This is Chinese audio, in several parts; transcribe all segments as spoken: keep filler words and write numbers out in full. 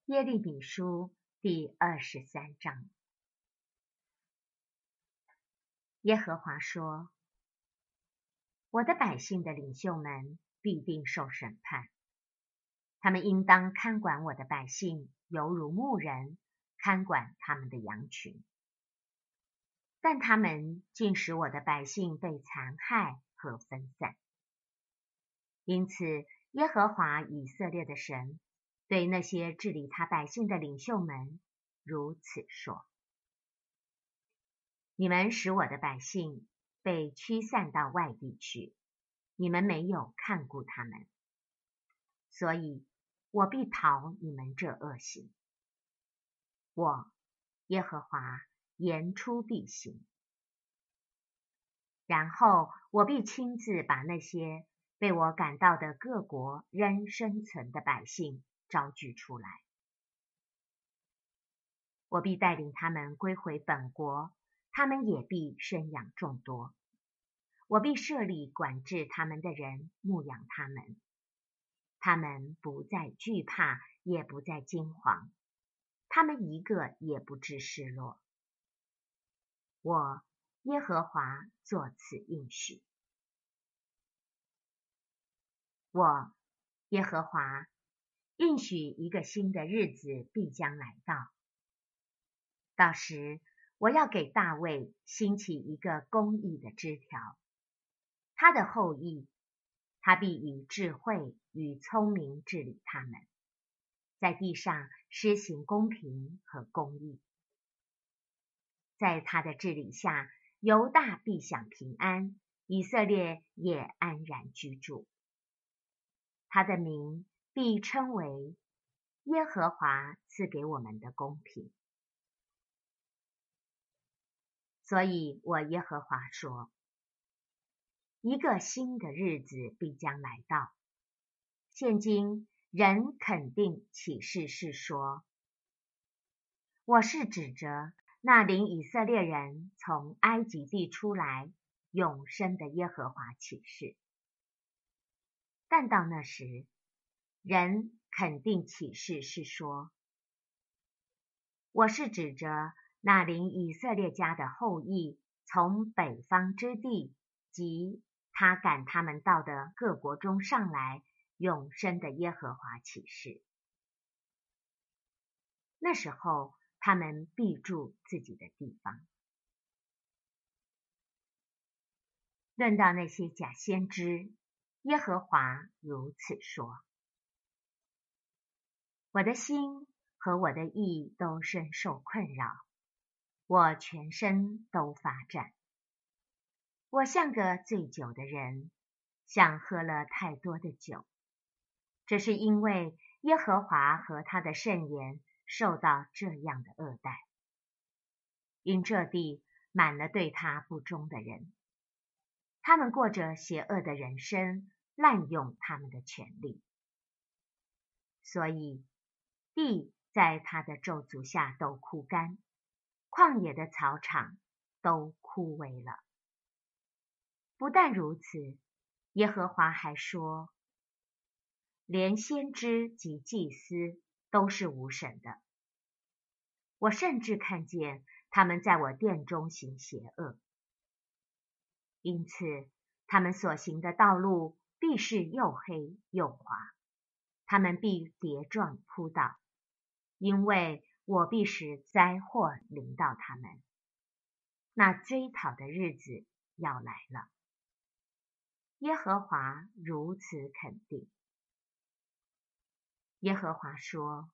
耶利米书第二十三章。耶和华说：我的百姓的领袖们必定受审判，他们应当看管我的百姓，犹如牧人看管他们的羊群。但他们竟使我的百姓被残害和分散。因此，耶和华以色列的神对那些治理他百姓的领袖们如此说：你们使我的百姓被驱散到外地去，你们没有看顾他们，所以我必讨你们这恶行。我耶和华言出必行。然后我必亲自把那些被我赶到的各国仍生存的百姓招聚出来，我必带领他们归回本国，他们也必生养众多。我必设立管制他们的人，牧养他们，他们不再惧怕，也不再惊惶，他们一个也不致失落。我耶和华作此应许。我耶和华应许一个新的日子必将来到，到时我要给大卫兴起一个公义的枝条，他的后裔，他必以智慧与聪明治理他们，在地上施行公平和公义。在他的治理下，犹大必享平安，以色列也安然居住。他的名必称为耶和华赐给我们的公平。所以我耶和华说，一个新的日子必将来到。现今人肯定启示是说，我是指着那领以色列人从埃及地出来永生的耶和华启示。但到那时，人肯定启示是说，我是指着那领以色列家的后裔从北方之地及他赶他们到的各国中上来永生的耶和华启示。那时候，他们必住自己的地方。论到那些假先知，耶和华如此说：我的心和我的意都深受困扰，我全身都发战。我像个醉酒的人，像喝了太多的酒。这是因为耶和华和他的圣言受到这样的恶待，因这地满了对他不忠的人，他们过着邪恶的人生，滥用他们的权利。所以地在他的咒诅下都枯干，旷野的草场都枯萎了。不但如此，耶和华还说，连先知及祭司都是无神的。我甚至看见他们在我殿中行邪恶，因此他们所行的道路必是又黑又滑，他们必跌撞扑倒，因为我必使灾祸临到他们。那追讨的日子要来了。耶和华如此肯定。耶和华说，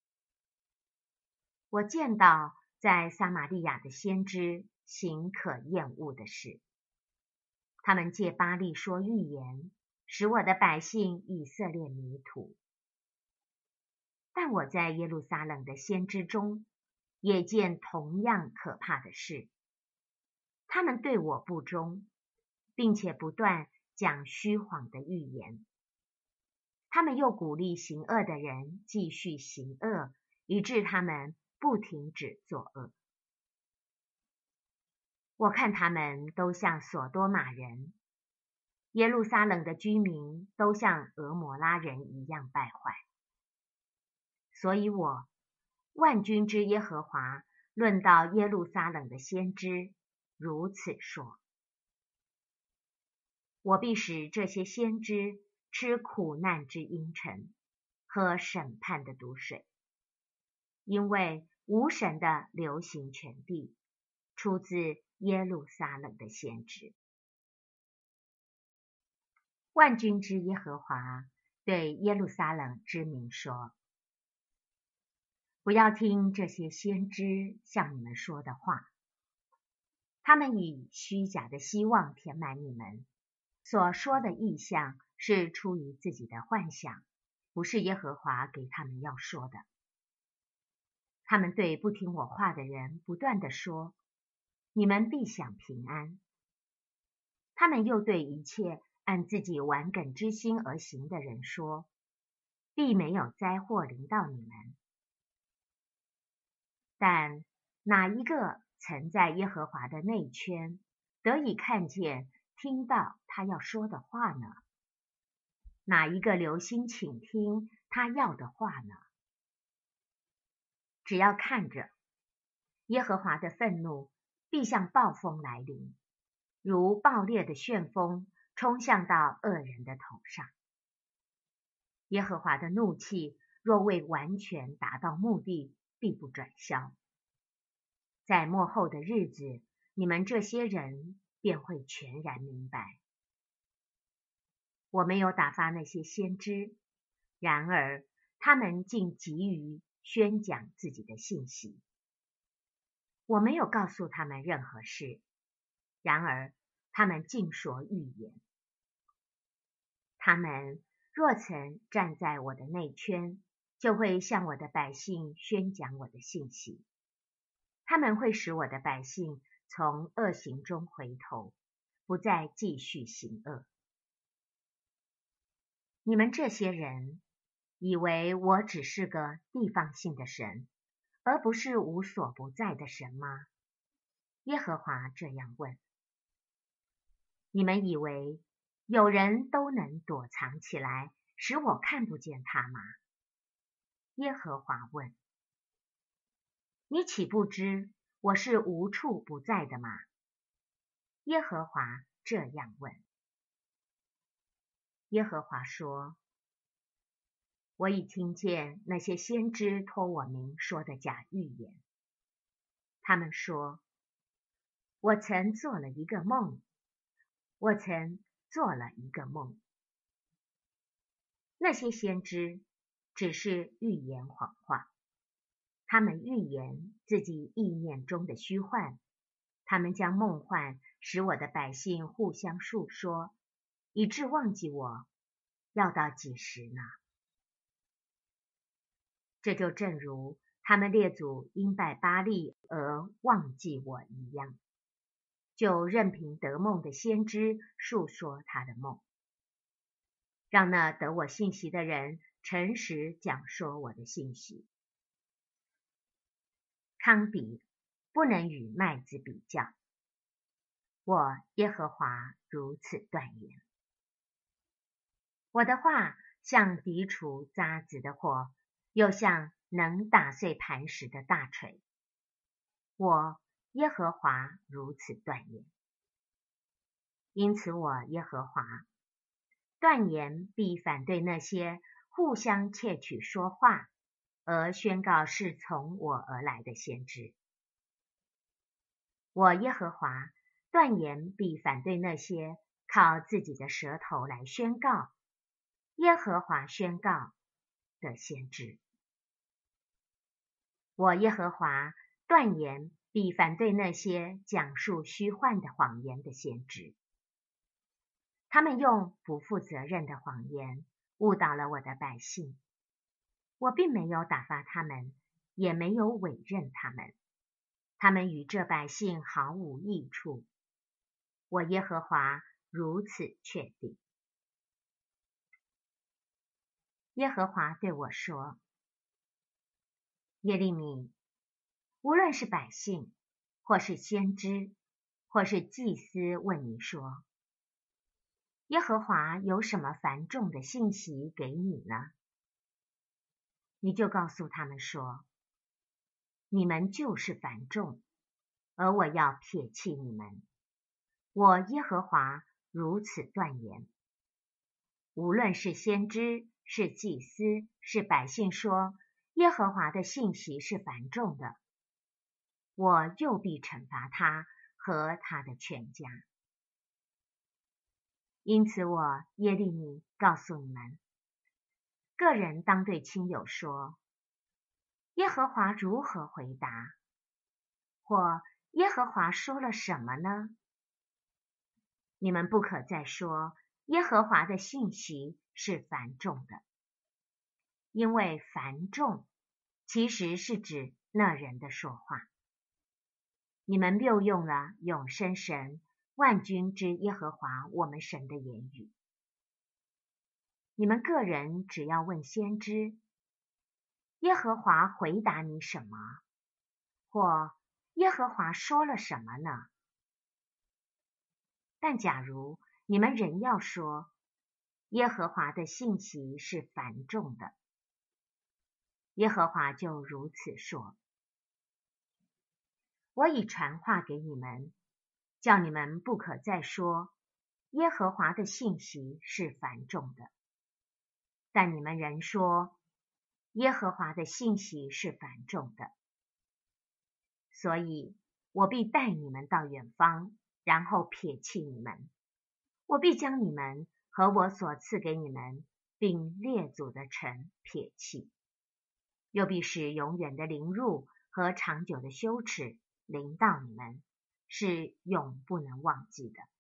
我见到在撒玛利亚的先知行可厌恶的事，他们借巴力说预言，使我的百姓以色列迷途。但我在耶路撒冷的先知中也见同样可怕的事，他们对我不忠，并且不断讲虚谎的预言。他们又鼓励行恶的人继续行恶，以致他们不停止作恶。我看他们都像所多玛人，耶路撒冷的居民都像俄摩拉人一样败坏。 所以我，万军之耶和华，论到耶路撒冷的先知，如此说：我必使这些先知吃苦难之阴沉，喝审判的毒水，因为无神的流行全地，出自耶路撒冷的先知。万军之耶和华对耶路撒冷之民说：不要听这些先知向你们说的话，他们以虚假的希望填满你们，所说的意象是出于自己的幻想，不是耶和华给他们要说的。他们对不听我话的人不断地说：你们必享平安。他们又对一切按自己顽梗之心而行的人说：必没有灾祸临到你们。但哪一个曾在耶和华的内圈得以看见听到他要说的话呢？哪一个留心倾听他要的话呢？只要看着，耶和华的愤怒必像暴风来临，如暴烈的旋风冲向到恶人的头上。耶和华的怒气若未完全达到目的，必不转消。在末后的日子，你们这些人便会全然明白。我没有打发那些先知，然而他们竟急于宣讲自己的信息。我没有告诉他们任何事，然而他们尽说预言。他们若曾站在我的内圈，就会向我的百姓宣讲我的信息。他们会使我的百姓从恶行中回头，不再继续行恶。你们这些人以为我只是个地方性的神，而不是无所不在的神吗？耶和华这样问。你们以为有人都能躲藏起来，使我看不见他吗？耶和华问。你岂不知我是无处不在的吗？耶和华这样问。耶和华说：我已听见那些先知托我名说的假预言。他们说：我曾做了一个梦，我曾做了一个梦。那些先知只是预言谎话，他们预言自己意念中的虚幻，他们将梦幻使我的百姓互相述说，以致忘记我，要到几时呢？这就正如他们列祖因拜巴力而忘记我一样，就任凭得梦的先知述说他的梦，让那得我信息的人诚实讲说我的信息。糠秕不能与麦子比较，我耶和华如此断言。我的话像涤除渣滓的火，又像能打碎磐石的大锤。我耶和华如此断言。因此我耶和华断言必反对那些互相窃取说话，而宣告是从我而来的先知。我耶和华断言必反对那些靠自己的舌头来宣告耶和华宣告的先知。我耶和华断言必反对那些讲述虚幻的谎言的先知。他们用不负责任的谎言误导了我的百姓。我并没有打发他们，也没有委任他们，他们与这百姓毫无益处。我耶和华如此确定。耶和华对我说：耶利米，无论是百姓，或是先知，或是祭司问你说：耶和华有什么繁重的信息给你呢？ 你就告诉他们说，你们就是繁众，而我要撇弃你们。我耶和华如此断言。无论是先知，是祭司，是百姓说，耶和华的信息是繁重的，我又必惩罚他和他的全家。因此我耶利米告诉你们，个人当对亲友说，耶和华如何回答？或耶和华说了什么呢？你们不可再说耶和华的信息是繁重的，因为繁重其实是指那人的说话。你们谬用了永生神万军之耶和华我们神的言语。你们个人只要问先知，耶和华回答你什么？或耶和华说了什么呢？但假如你们仍要说，耶和华的信息是繁重的，耶和华就如此说，我已传话给你们，叫你们不可再说，耶和华的信息是繁重的。但你们仍说，耶和华的信息是繁重的。所以我必带你们到远方，然后撇弃你们。我必将你们和我所赐给你们并列祖的城撇弃，又必使永远的凌辱和长久的羞耻临到你们，是永不能忘记的。